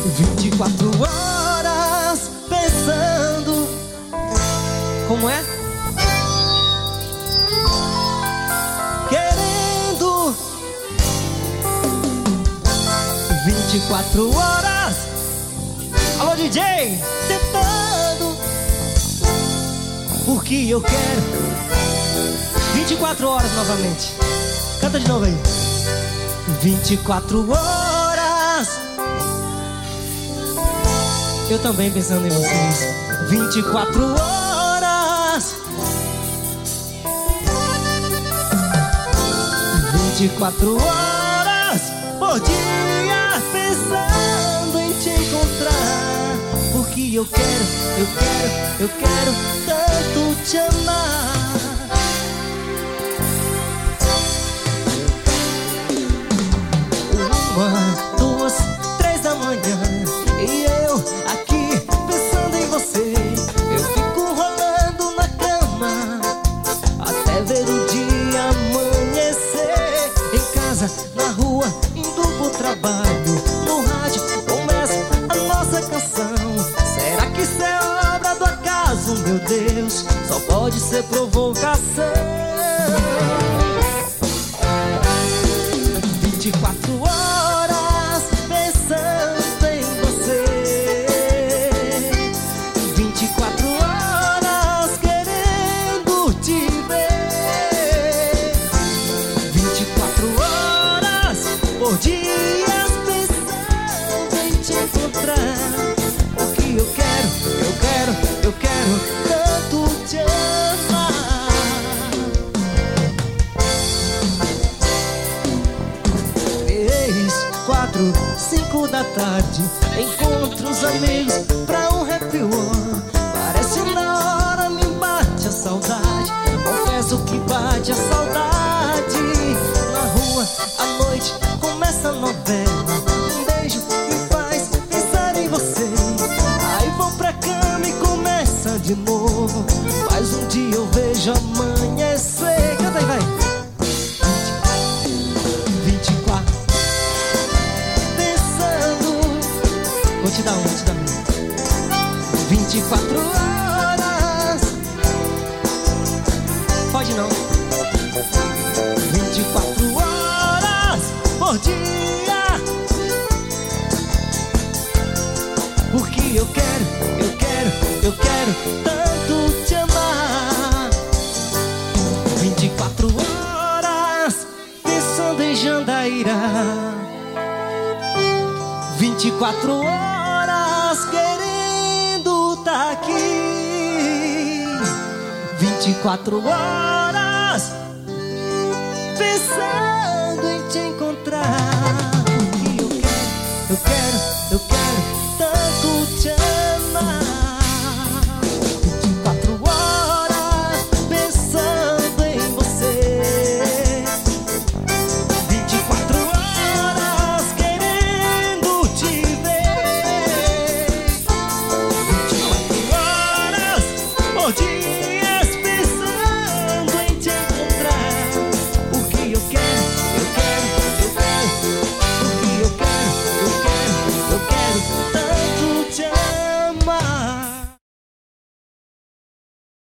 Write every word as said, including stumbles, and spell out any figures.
vinte e quatro horas pensando. Como é? Querendo. Vinte e quatro horas. Alô, D J, tentando. Porque eu quero. Vinte e quatro horas novamente. Canta de novo aí. Vinte e quatro horas. Eu também pensando em vocês. Vinte e quatro horas. Vinte e quatro horas por dia pensando em te encontrar. Porque eu quero, eu quero, eu quero tanto te amar. Uma, duas, três da manhã e eu aqui pensando em você. Eu fico rolando na cama até ver o dia amanhecer. Em casa, na rua, indo pro trabalho, no rádio começa a nossa canção. Será que isso é obra do acaso? Meu Deus, só pode ser provocação. Vinte e quatro horas pensando em você. Vinte e quatro horas querendo te ver. Vinte e quatro horas por dias pensando em te encontrar. Porque eu quero, eu quero, eu quero tanto te amar. Quatro, cinco da tarde, encontro os amigos pra um happy hour. Parece na hora me bate a saudade. Confesso que bate a saudade. Na rua, à noite, começa a novela. Um beijo me faz pensar em você. Aí vou pra cama e começa de novo. Mas um dia eu vejo amanhecer. Canta aí, vai. Vou te dar um, vou te dar um. Vinte e quatro horas. Pode não. Vinte e quatro horas por dia. Porque eu quero, eu quero, eu quero tanto te amar. Vinte e quatro horas pensando em Jandaíra. Vinte e quatro horas querendo tá aqui. Vinte e quatro horas pensando